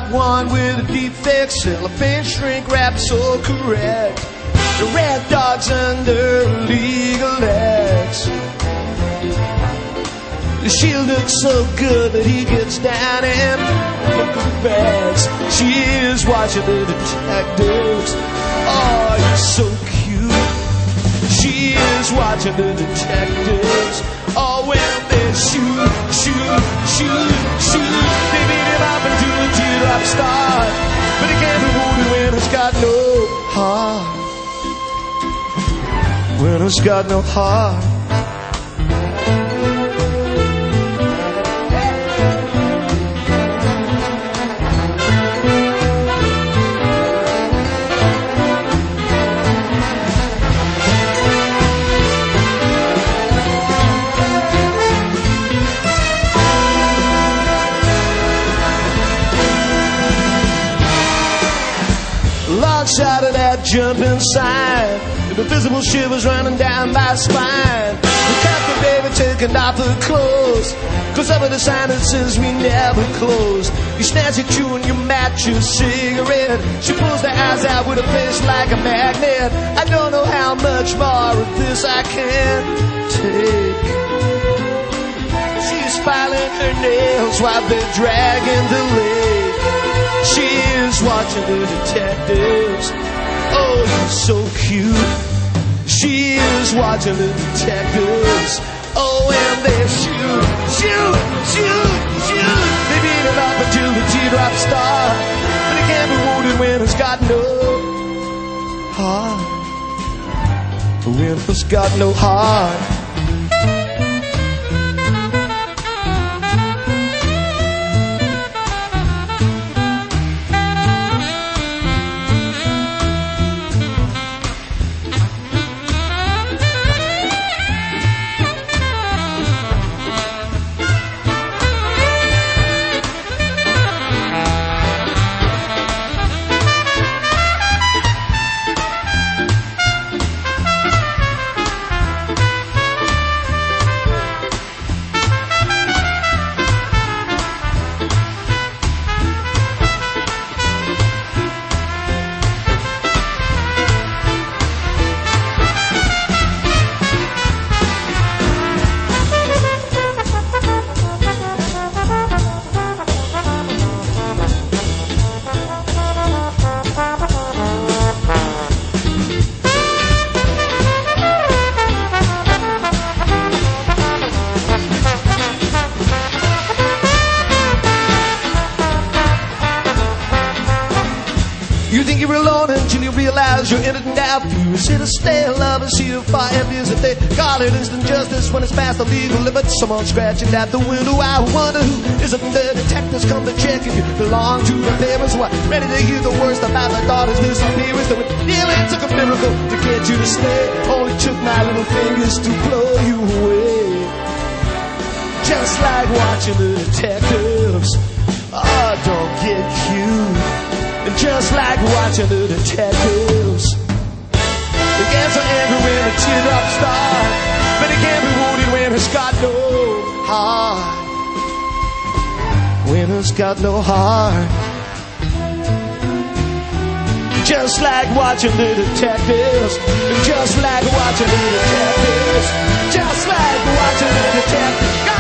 got one with a defect, cellophane shrink wrap so correct. The red dog's under legal X. She looks so good that he gets down and look at the bags. She is watching the detectives. Oh, you're so cute. She is watching the detectives. Oh, when they shoot, shoot, shoot, shoot, they beat him up until the teardrops start. But he can't be wounded when he's got no heart. When he's got no heart. Alongside of that jumping sign, the visible shivers running down my spine. The captain baby taking off her clothes, cause up at the sign that says we never close. You snatch a chew and you match your cigarette. She pulls the eyes out with a face like a magnet. I don't know how much more of this I can take. She's filing her nails while they're dragging the lake. She is watching the detectives. Oh, you're so cute. She is watching the detectives. Oh, and they shoot, shoot, shoot, shoot. They beat him up until the teardrops start. But he can't be wounded when he's got no heart. When he's got no heart. You think you're alone until you realize you're in it now. You sit a stale love and see how far it is if they call it instant justice when it's past the legal limit. Someone scratching at the window. I wonder who is it. The detectives come to check if you belong to the papers. What? Ready to hear the worst about the daughter's disappearance. Though it nearly took a miracle to get you to stay. Only took my little fingers to blow you away. Just like watching the detectives. Oh, don't get cute. And just like watching the detectives. They get so angry when the teardrops start, but they can't be wounded when it's got no heart. When it's got no heart. Just like watching the detectives. And just like watching the detectives. Just like watching the detectives.